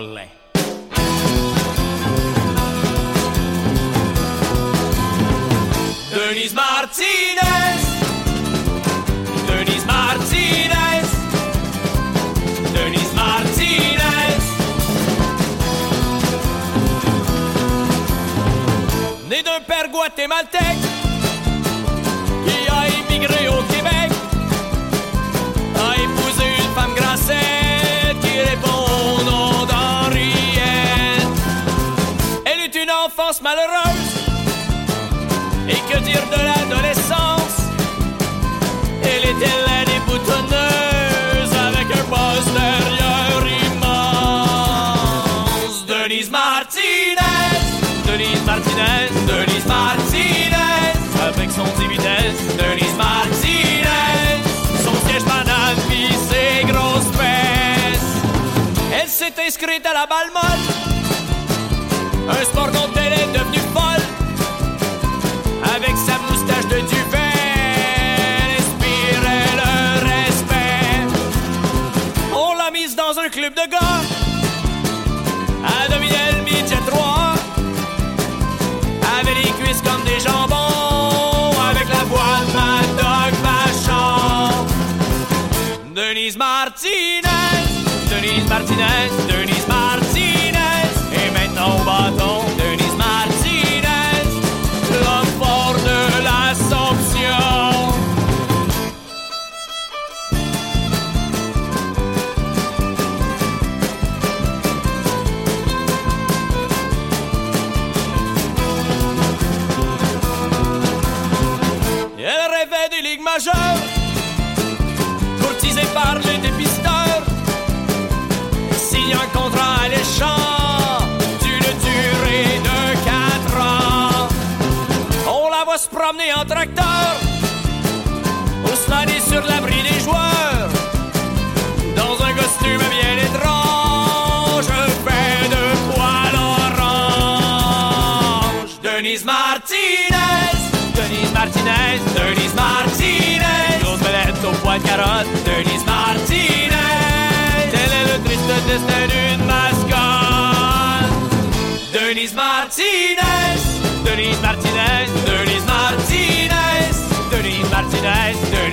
Olé. Denise Martinez, Denise Martinez, Denise Martinez. Née d'un père guatémaltèque qui a immigré au Québec, a épousé une femme grassette qui répond au nom d'Henriette. Elle eut une enfance malheureuse. Et que dire de l'adolescence? Elle était laide et boutonneuse avec un postérieur immense. Denise Martinez, Denise Martinez, Denise Martinez, avec son 10 vitesses. Denise Martinez, son siège banane pis ses grosses fesses. Elle s'est inscrite à la balle molle, un sport dont elle est devenue folle. Avec sa moustache de duvet, elle inspirait le respect. On l'a mise dans un club de gars, elle dominait le midget 3, avait les cuisses comme des jambons, avec la voix de Mad Dog Vachon. Denise Martinez, Denise Martinez, Denise Martinez, et maintenant au bâton, Denise Martinez, l'homme fort de l'Assomption. Elle rêvait des ligues majeures, courtisée par les dépisteurs, signe un contrat alléchant d'une durée de 4 ans. On la voit se promener en tracteur, au slader sur l'abri des joueurs, dans un costume bien étrange, fait de poils orange. Denise Martinez, Denise Martinez, Denise Martinez, grosse belette au poil de carotte. Denise Martinez, tel est le triste destin d'une mascotte. Denise Martinez, Denise Martinez, Denise Martinez, Denise Martinez,